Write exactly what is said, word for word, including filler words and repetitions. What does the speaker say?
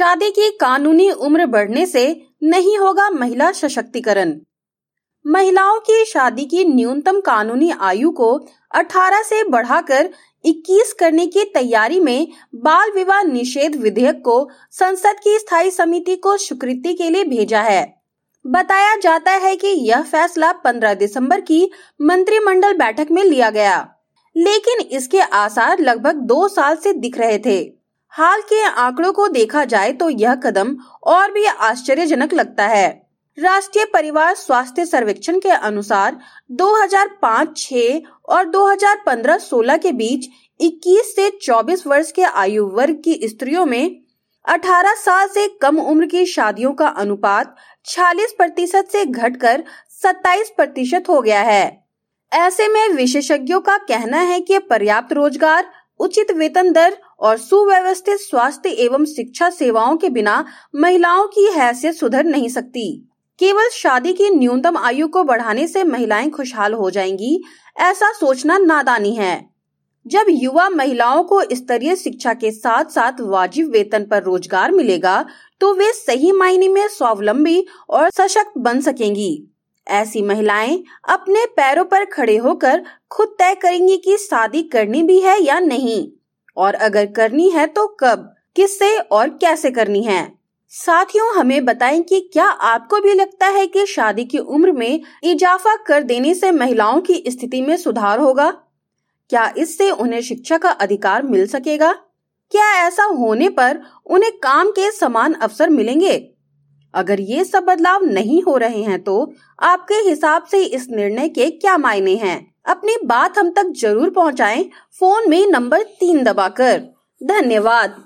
शादी की कानूनी उम्र बढ़ने से नहीं होगा महिला सशक्तिकरण। महिलाओं की शादी की न्यूनतम कानूनी आयु को अठारह से बढ़ाकर इक्कीस करने की तैयारी में बाल विवाह निषेध विधेयक को संसद की स्थायी समिति को स्वीकृति के लिए भेजा है। बताया जाता है कि यह फैसला पंद्रह दिसंबर की मंत्रिमंडल बैठक में लिया गया, लेकिन इसके आसार लगभग दो साल से दिख रहे थे। हाल के आंकड़ों को देखा जाए तो यह कदम और भी आश्चर्यजनक लगता है। राष्ट्रीय परिवार स्वास्थ्य सर्वेक्षण के अनुसार दो हज़ार पाँच छह और दो हज़ार पंद्रह सोलह के बीच इक्कीस से चौबीस वर्ष के आयु वर्ग की स्त्रियों में अठारह साल से कम उम्र की शादियों का अनुपात छियालीस प्रतिशत से घटकर सत्ताईस प्रतिशत हो गया है। ऐसे में विशेषज्ञों का कहना है कि पर्याप्त रोजगार, उचित वेतन दर और सुव्यवस्थित स्वास्थ्य एवं शिक्षा सेवाओं के बिना महिलाओं की हैसियत सुधर नहीं सकती। केवल शादी की न्यूनतम आयु को बढ़ाने से महिलाएं खुशहाल हो जाएंगी, ऐसा सोचना नादानी है। जब युवा महिलाओं को स्तरीय शिक्षा के साथ साथ वाजिब वेतन पर रोजगार मिलेगा तो वे सही मायने में स्वावलंबी और सशक्त बन सकेंगी। ऐसी महिलाएं अपने पैरों पर खड़े होकर खुद तय करेंगी कि शादी करनी भी है या नहीं, और अगर करनी है तो कब, किससे और कैसे करनी है। साथियों, हमें बताएं कि क्या आपको भी लगता है कि शादी की उम्र में इजाफा कर देने से महिलाओं की स्थिति में सुधार होगा? क्या इससे उन्हें शिक्षा का अधिकार मिल सकेगा? क्या ऐसा होने पर उन्हें काम के समान अवसर मिलेंगे? अगर ये सब बदलाव नहीं हो रहे हैं तो आपके हिसाब से इस निर्णय के क्या मायने हैं? अपनी बात हम तक जरूर पहुंचाएं फोन में नंबर तीन दबाकर। धन्यवाद।